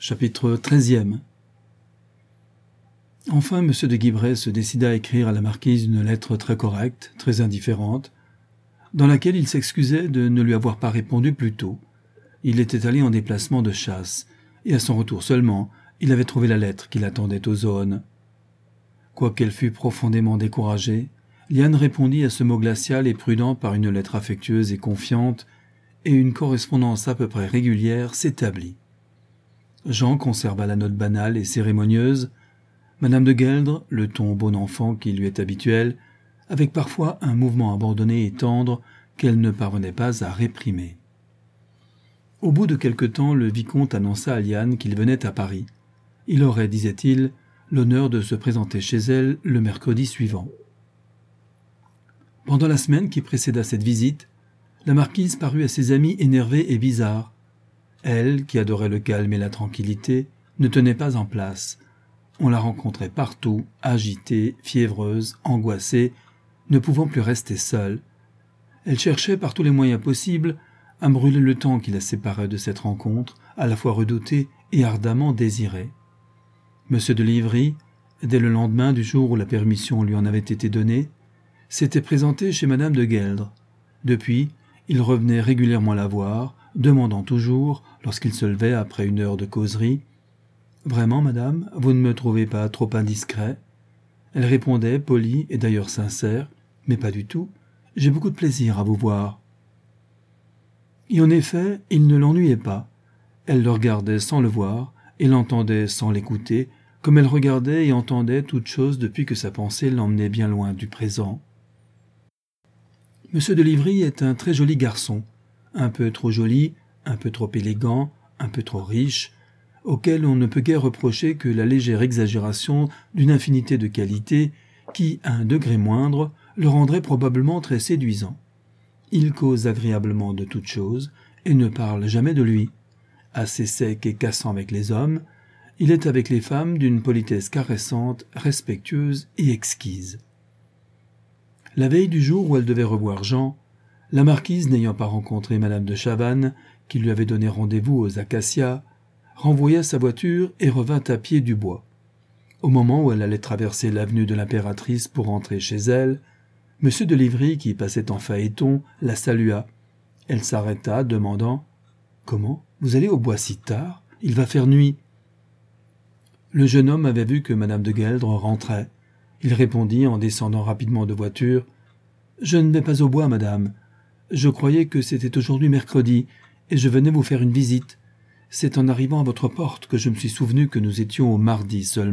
Chapitre 13e. Enfin, M. de Guibray se décida à écrire à la marquise une lettre très correcte, très indifférente, dans laquelle il s'excusait de ne lui avoir pas répondu plus tôt. Il était allé en déplacement de chasse, et à son retour seulement, il avait trouvé la lettre qui l'attendait aux zones. Quoiqu'elle fût profondément découragée, Liane répondit à ce mot glacial et prudent par une lettre affectueuse et confiante, et une correspondance à peu près régulière s'établit. Jean conserva la note banale et cérémonieuse, Madame de Gueldre, le ton bon enfant qui lui est habituel, avec parfois un mouvement abandonné et tendre qu'elle ne parvenait pas à réprimer. Au bout de quelque temps, le vicomte annonça à Liane qu'il venait à Paris. Il aurait, disait-il, l'honneur de se présenter chez elle le mercredi suivant. Pendant la semaine qui précéda cette visite, la marquise parut à ses amis énervée et bizarre. Elle, qui adorait le calme et la tranquillité, ne tenait pas en place. On la rencontrait partout, agitée, fiévreuse, angoissée, ne pouvant plus rester seule. Elle cherchait par tous les moyens possibles à brûler le temps qui la séparait de cette rencontre, à la fois redoutée et ardemment désirée. M. de Livry, dès le lendemain du jour où la permission lui en avait été donnée, s'était présenté chez Madame de Gueldre. Depuis, il revenait régulièrement la voir, demandant toujours, lorsqu'il se levait après une heure de causerie, « Vraiment, madame, vous ne me trouvez pas trop indiscret ?» Elle répondait, polie et d'ailleurs sincère, « Mais pas du tout, j'ai beaucoup de plaisir à vous voir. » Et en effet, il ne l'ennuyait pas. Elle le regardait sans le voir, et l'entendait sans l'écouter, comme elle regardait et entendait toute chose depuis que sa pensée l'emmenait bien loin du présent. M. de Livry est un très joli garçon, un peu trop joli, un peu trop élégant, un peu trop riche, auquel on ne peut guère reprocher que la légère exagération d'une infinité de qualités qui, à un degré moindre, le rendrait probablement très séduisant. Il cause agréablement de toutes choses et ne parle jamais de lui. Assez sec et cassant avec les hommes, il est avec les femmes d'une politesse caressante, respectueuse et exquise. La veille du jour où elle devait revoir Jean, la marquise, n'ayant pas rencontré Madame de Chavannes, qui lui avait donné rendez-vous aux Acacias, renvoya sa voiture et revint à pied du bois. Au moment où elle allait traverser l'avenue de l'Impératrice pour rentrer chez elle, M. de Livry, qui passait en phaéton, la salua. Elle s'arrêta, demandant « Comment, vous allez au bois si tard? Il va faire nuit. » Le jeune homme avait vu que Madame de Gueldre rentrait. Il répondit en descendant rapidement de voiture « Je ne vais pas au bois, madame. Je croyais que c'était aujourd'hui mercredi, et je venais vous faire une visite. C'est en arrivant à votre porte que je me suis souvenu que nous étions au mardi seulement. »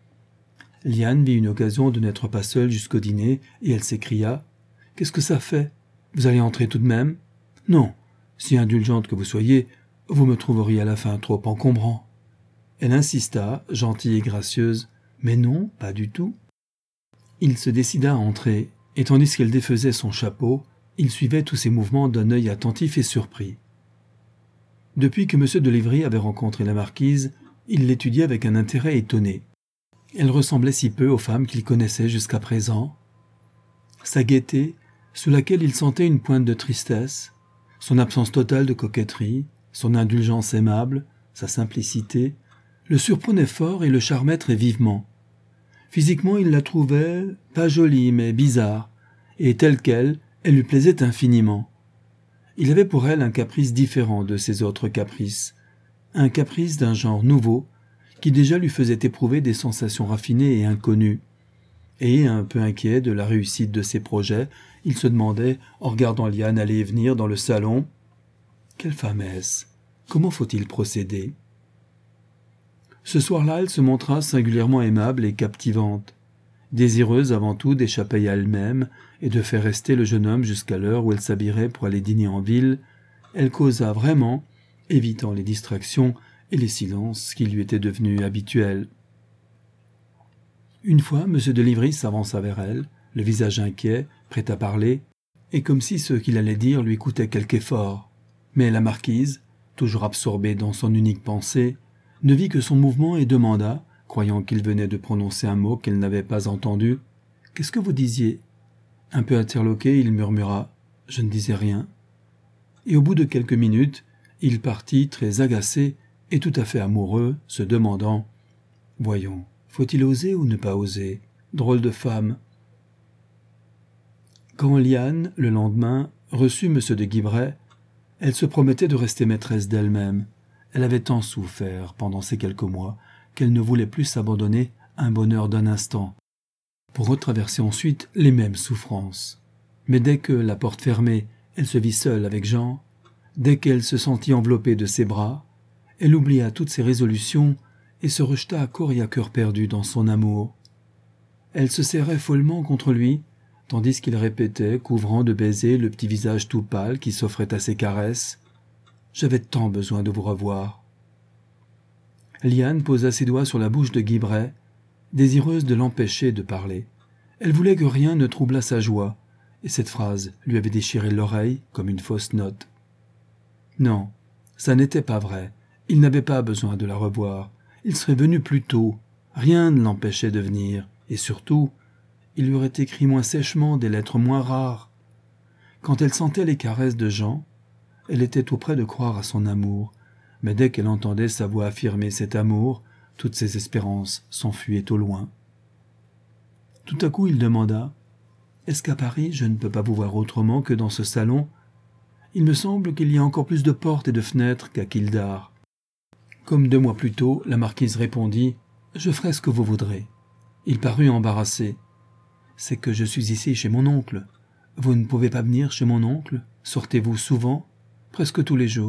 Liane vit une occasion de n'être pas seule jusqu'au dîner, et elle s'écria « Qu'est-ce que ça fait? Vous allez entrer tout de même? Non, si indulgente que vous soyez, vous me trouveriez à la fin trop encombrant. » Elle insista, gentille et gracieuse « Mais non, pas du tout. » Il se décida à entrer, et tandis qu'elle défaisait son chapeau, il suivait tous ses mouvements d'un œil attentif et surpris. Depuis que M. de Livry avait rencontré la marquise, il l'étudiait avec un intérêt étonné. Elle ressemblait si peu aux femmes qu'il connaissait jusqu'à présent. Sa gaieté, sous laquelle il sentait une pointe de tristesse, son absence totale de coquetterie, son indulgence aimable, sa simplicité, le surprenaient fort et le charmaient très vivement. Physiquement, il la trouvait pas jolie, mais bizarre, et telle qu'elle, elle lui plaisait infiniment. Il avait pour elle un caprice différent de ses autres caprices, un caprice d'un genre nouveau, qui déjà lui faisait éprouver des sensations raffinées et inconnues. Et, un peu inquiet de la réussite de ses projets, il se demandait, en regardant Liane aller et venir dans le salon, « Quelle femme est-ce? Comment faut-il procéder ?» Ce soir-là, elle se montra singulièrement aimable et captivante, désireuse avant tout d'échapper à elle-même et de faire rester le jeune homme jusqu'à l'heure où elle s'habillerait pour aller dîner en ville. Elle causa vraiment, évitant les distractions et les silences qui lui étaient devenus habituels. Une fois, M. de Livry s'avança vers elle, le visage inquiet, prêt à parler, et comme si ce qu'il allait dire lui coûtait quelque effort. Mais la marquise, toujours absorbée dans son unique pensée, ne vit que son mouvement et demanda, croyant qu'il venait de prononcer un mot qu'elle n'avait pas entendu, « Qu'est-ce que vous disiez ?» Un peu interloqué, il murmura, « Je ne disais rien. » Et au bout de quelques minutes, il partit très agacé et tout à fait amoureux, se demandant « Voyons, faut-il oser ou ne pas oser? Drôle de femme !» Quand Liane, le lendemain, reçut M. de Guibray, elle se promettait de rester maîtresse d'elle-même. Elle avait tant souffert pendant ces quelques mois qu'elle ne voulait plus s'abandonner à un bonheur d'un instant, pour retraverser ensuite les mêmes souffrances. Mais dès que, la porte fermée, elle se vit seule avec Jean, dès qu'elle se sentit enveloppée de ses bras, elle oublia toutes ses résolutions et se rejeta à corps et à cœur perdu dans son amour. Elle se serrait follement contre lui, tandis qu'il répétait, couvrant de baisers le petit visage tout pâle qui s'offrait à ses caresses « J'avais tant besoin de vous revoir ». Liane posa ses doigts sur la bouche de Guibray, désireuse de l'empêcher de parler. Elle voulait que rien ne troublât sa joie, et cette phrase lui avait déchiré l'oreille comme une fausse note. Non, ça n'était pas vrai. Il n'avait pas besoin de la revoir. Il serait venu plus tôt. Rien ne l'empêchait de venir. Et surtout, il lui aurait écrit moins sèchement des lettres moins rares. Quand elle sentait les caresses de Jean, elle était tout près de croire à son amour. Mais dès qu'elle entendait sa voix affirmer cet amour, toutes ses espérances s'enfuyaient au loin. Tout à coup, il demanda « Est-ce qu'à Paris, je ne peux pas vous voir autrement que dans ce salon ? Il me semble qu'il y a encore plus de portes et de fenêtres qu'à Kildare. » Comme 2 mois plus tôt, la marquise répondit « Je ferai ce que vous voudrez. » Il parut embarrassé. « C'est que je suis ici chez mon oncle. Vous ne pouvez pas venir chez mon oncle? Sortez-vous souvent? Presque tous les jours. »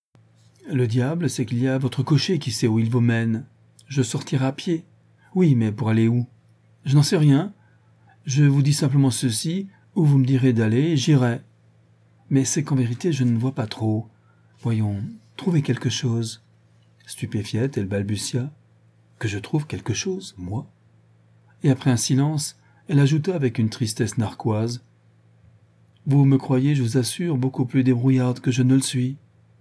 « Le diable, c'est qu'il y a votre cocher qui sait où il vous mène. Je sortirai à pied. Oui, mais pour aller où? Je n'en sais rien. Je vous dis simplement ceci, où vous me direz d'aller, j'irai. Mais c'est qu'en vérité, je ne vois pas trop. Voyons, trouvez quelque chose. » Stupéfiée, elle balbutia. « Que je trouve quelque chose, moi ?» Et après un silence, elle ajouta avec une tristesse narquoise. « Vous me croyez, je vous assure, beaucoup plus débrouillarde que je ne le suis. »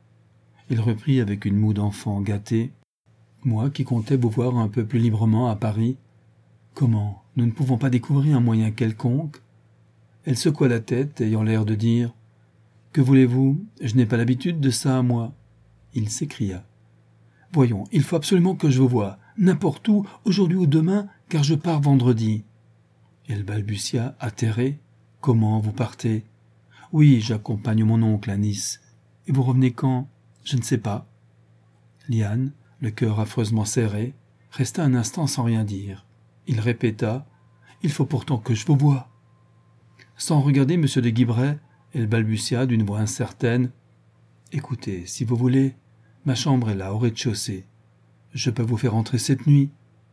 Il reprit avec une moue d'enfant gâté. « Moi qui comptais vous voir un peu plus librement à Paris. Comment, nous ne pouvons pas découvrir un moyen quelconque ?» Elle secoua la tête, ayant l'air de dire « Que voulez-vous? Je n'ai pas l'habitude de ça, moi. » Il s'écria. « Voyons, il faut absolument que je vous voie, n'importe où, aujourd'hui ou demain, car je pars vendredi. » Elle balbutia, atterrée. « Comment, vous partez? »« Oui, j'accompagne mon oncle à Nice. Et vous revenez quand? Je ne sais pas. » Liane, le cœur affreusement serré, resta un instant sans rien dire. Il répéta « Il faut pourtant que je vous voie. » Sans regarder M. de Guibray, elle balbutia d'une voix incertaine « Écoutez, si vous voulez, ma chambre est là, au rez-de-chaussée. Je peux vous faire entrer cette nuit. »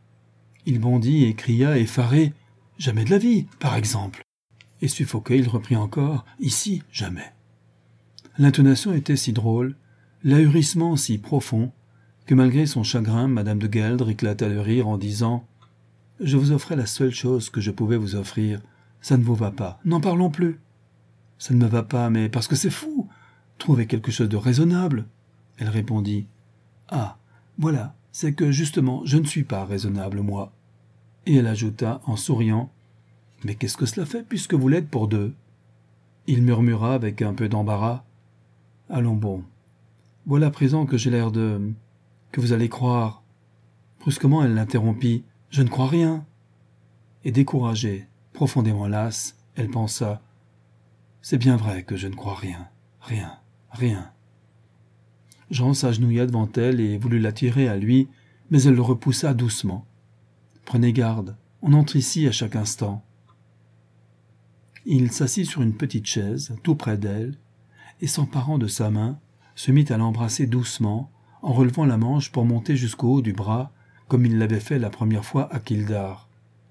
Il bondit et cria effaré « Jamais de la vie, par exemple !» Et suffoqué, il reprit encore « Ici, jamais !» L'intonation était si drôle, l'ahurissement si profond, que malgré son chagrin, Madame de Gueldre éclata de rire en disant « Je vous offrais la seule chose que je pouvais vous offrir. Ça ne vous va pas. N'en parlons plus. »« Ça ne me va pas, mais parce que c'est fou. Trouvez quelque chose de raisonnable. » Elle répondit « Ah, voilà, c'est que justement, je ne suis pas raisonnable, moi. » Et elle ajouta, en souriant « Mais qu'est-ce que cela fait, puisque vous l'êtes pour 2 ?» Il murmura avec un peu d'embarras « Allons bon. Voilà à présent que j'ai l'air de... que vous allez croire. » Brusquement, elle l'interrompit. « Je ne crois rien. » Et découragée, profondément lasse, elle pensa « C'est bien vrai que je ne crois rien. Rien. Rien. » Jean s'agenouilla devant elle et voulut l'attirer à lui, mais elle le repoussa doucement. « Prenez garde, on entre ici à chaque instant. » Il s'assit sur une petite chaise, tout près d'elle, et s'emparant de sa main, se mit à l'embrasser doucement, en relevant la manche pour monter jusqu'au haut du bras, comme il l'avait fait la première fois à Kildare.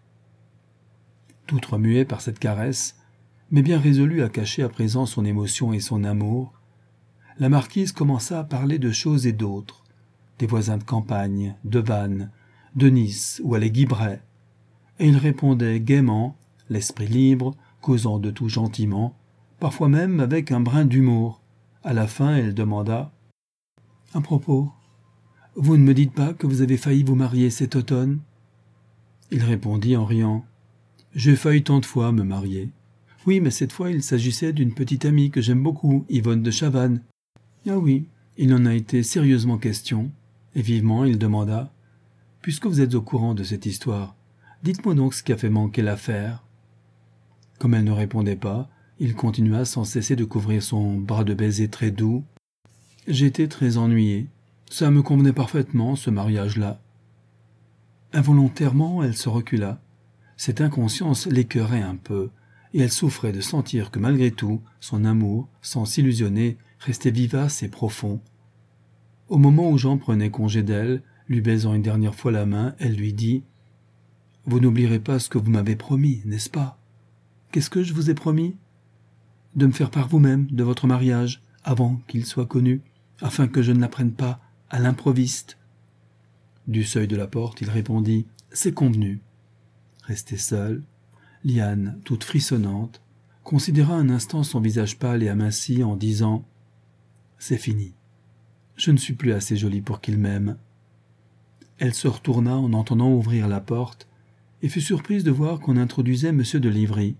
Toute remuée par cette caresse, mais bien résolue à cacher à présent son émotion et son amour, la marquise commença à parler de choses et d'autres, des voisins de campagne, de Vannes, de Nice ou à les Guibray, et il répondait gaiement, l'esprit libre, causant de tout gentiment, parfois même avec un brin d'humour. À la fin, elle demanda « À propos, vous ne me dites pas que vous avez failli vous marier cet automne ?» Il répondit en riant « J'ai failli tant de fois me marier. Oui, mais cette fois, il s'agissait d'une petite amie que j'aime beaucoup, Yvonne de Chavannes. » Ah oui, il en a été sérieusement question. Et vivement, il demanda « Puisque vous êtes au courant de cette histoire, dites-moi donc ce qui a fait manquer l'affaire. » Comme elle ne répondait pas, il continua sans cesser de couvrir son bras de baisers très doux. « J'étais très ennuyé. Ça me convenait parfaitement, ce mariage-là. » Involontairement, elle se recula. Cette inconscience l'écœurait un peu, et elle souffrait de sentir que malgré tout, son amour, sans s'illusionner, restait vivace et profond. Au moment où Jean prenait congé d'elle, lui baisant une dernière fois la main, elle lui dit « Vous n'oublierez pas ce que vous m'avez promis, n'est-ce pas ? » « Qu'est-ce que je vous ai promis ? De me faire par vous-même de votre mariage, avant qu'il soit connu, afin que je ne l'apprenne pas à l'improviste. » Du seuil de la porte, il répondit « C'est convenu. » Restée seule, Liane, toute frissonnante, considéra un instant son visage pâle et aminci en disant « C'est fini. Je ne suis plus assez jolie pour qu'il m'aime. » Elle se retourna en entendant ouvrir la porte et fut surprise de voir qu'on introduisait M. de Livry.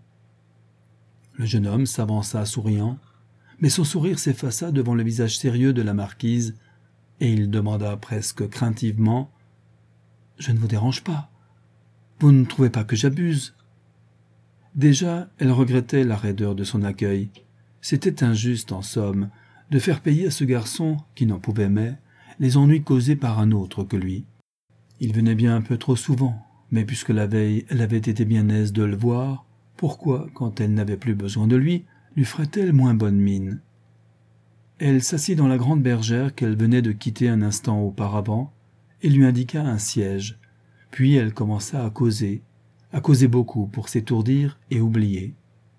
Le jeune homme s'avança souriant, mais son sourire s'effaça devant le visage sérieux de la marquise, et il demanda presque craintivement « Je ne vous dérange pas. Vous ne trouvez pas que j'abuse ?» Déjà, elle regrettait la raideur de son accueil. C'était injuste, en somme, de faire payer à ce garçon, qui n'en pouvait mais, les ennuis causés par un autre que lui. Il venait bien un peu trop souvent, mais puisque la veille elle avait été bien aise de le voir, pourquoi, quand elle n'avait plus besoin de lui ferait-elle moins bonne mine? Elle s'assit dans la grande bergère qu'elle venait de quitter un instant auparavant, et lui indiqua un siège. Puis elle commença à causer beaucoup pour s'étourdir et oublier.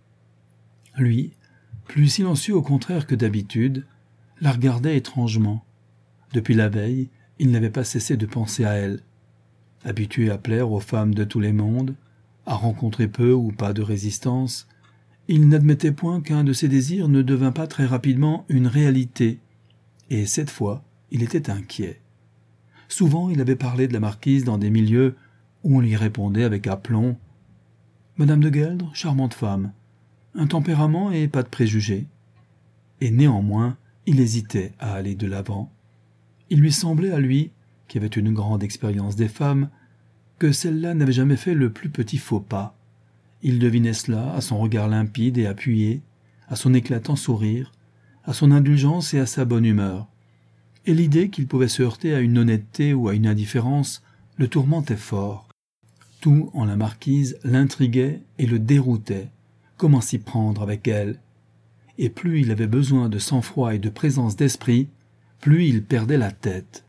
Lui, plus silencieux au contraire que d'habitude, la regardait étrangement. Depuis la veille, il n'avait pas cessé de penser à elle. Habitué à plaire aux femmes de tous les mondes, à rencontrer peu ou pas de résistance, il n'admettait point qu'un de ses désirs ne devint pas très rapidement une réalité, et cette fois, il était inquiet. Souvent, il avait parlé de la marquise dans des milieux où on lui répondait avec aplomb « Madame de Gueldre, charmante femme, un tempérament et pas de préjugés. » Et néanmoins, il hésitait à aller de l'avant. Il lui semblait à lui, qui avait une grande expérience des femmes, que celle-là n'avait jamais fait le plus petit faux pas. Il devinait cela à son regard limpide et appuyé, à son éclatant sourire, à son indulgence et à sa bonne humeur. Et l'idée qu'il pouvait se heurter à une honnêteté ou à une indifférence le tourmentait fort. Tout en la marquise l'intriguait et le déroutait. Comment s'y prendre avec elle? Et plus il avait besoin de sang-froid et de présence d'esprit, plus il perdait la tête.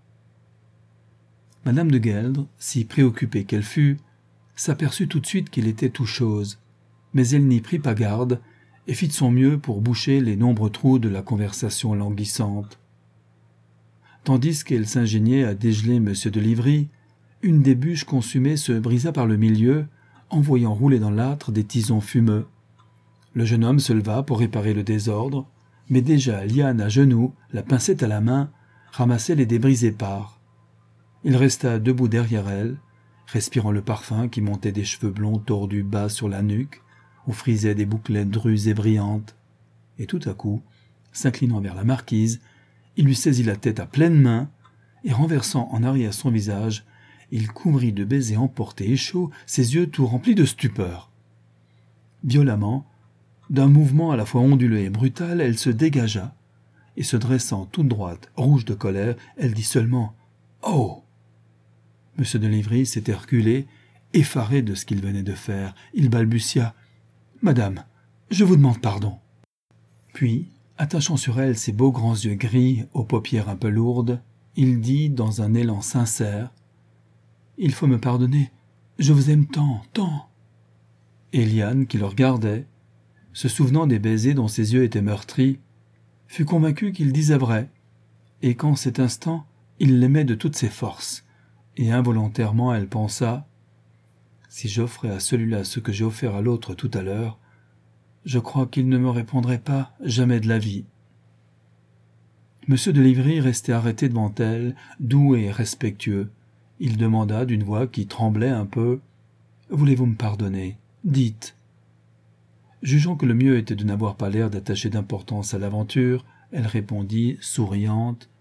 Madame de Gueldre, si préoccupée qu'elle fût, s'aperçut tout de suite qu'il était tout chose, mais elle n'y prit pas garde et fit de son mieux pour boucher les nombreux trous de la conversation languissante. Tandis qu'elle s'ingéniait à dégeler M. de Livry, une des bûches consumées se brisa par le milieu, en voyant rouler dans l'âtre des tisons fumeux. Le jeune homme se leva pour réparer le désordre, mais déjà Liane à genoux, la pincette à la main, ramassait les débris épars. Il resta debout derrière elle, respirant le parfum qui montait des cheveux blonds tordus bas sur la nuque, où frisaient des bouclettes drues et brillantes. Et tout à coup, s'inclinant vers la marquise, il lui saisit la tête à pleines mains, et renversant en arrière son visage, il couvrit de baisers emportés et chauds ses yeux tout remplis de stupeur. Violemment, d'un mouvement à la fois onduleux et brutal, elle se dégagea, et se dressant toute droite, rouge de colère, elle dit seulement « Oh !» M. de Livry s'était reculé, effaré de ce qu'il venait de faire. Il balbutia « Madame, je vous demande pardon. » Puis, attachant sur elle ses beaux grands yeux gris aux paupières un peu lourdes, il dit dans un élan sincère « Il faut me pardonner, je vous aime tant, tant. » Et Liane, qui le regardait, se souvenant des baisers dont ses yeux étaient meurtris, fut convaincue qu'il disait vrai, et qu'en cet instant, il l'aimait de toutes ses forces. Et involontairement elle pensa « Si j'offrais à celui-là ce que j'ai offert à l'autre tout à l'heure, je crois qu'il ne me répondrait pas jamais de la vie. » M. de Livry restait arrêté devant elle, doux et respectueux. Il demanda d'une voix qui tremblait un peu « Voulez-vous me pardonner? Dites. » Jugeant que le mieux était de n'avoir pas l'air d'attacher d'importance à l'aventure, elle répondit, souriante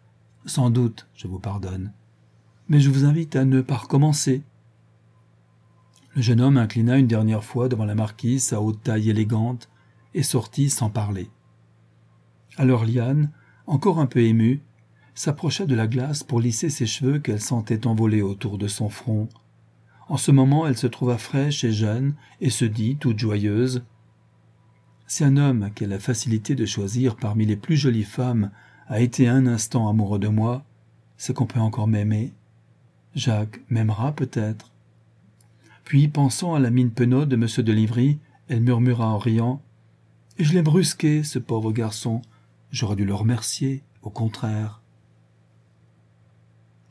Sans doute, je vous pardonne. Mais je vous invite à ne pas recommencer. » Le jeune homme inclina une dernière fois devant la marquise sa haute taille élégante et sortit sans parler. Alors Liane, encore un peu émue, s'approcha de la glace pour lisser ses cheveux qu'elle sentait envoler autour de son front. En ce moment, elle se trouva fraîche et jeune et se dit, toute joyeuse, « Si un homme qui a la facilité de choisir parmi les plus jolies femmes a été un instant amoureux de moi, c'est qu'on peut encore m'aimer. Jacques m'aimera peut-être. » Puis, pensant à la mine penaude de M. de Livry, elle murmura en riant, « Et je l'ai brusqué, ce pauvre garçon. J'aurais dû le remercier, au contraire. »